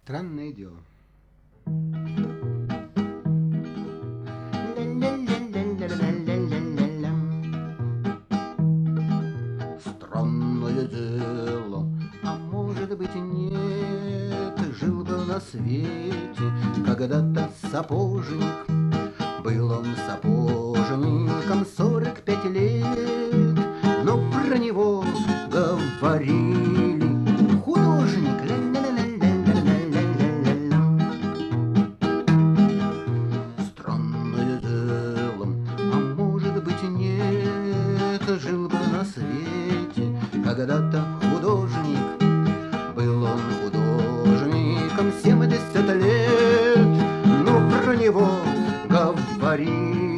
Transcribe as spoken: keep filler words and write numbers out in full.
Странное дело. Странное дело, а может быть и нет. Жил был на свете когда-то сапожник. Был он сапожником сорок пять лет, но про него говорили: художник. Ля-ля-ля-ля-ля-ля-ля-ля-ля. Странное дело, а может быть и нет. Жил бы на свете когда-то художник. Был он художником семьдесят лет, но про него говорили: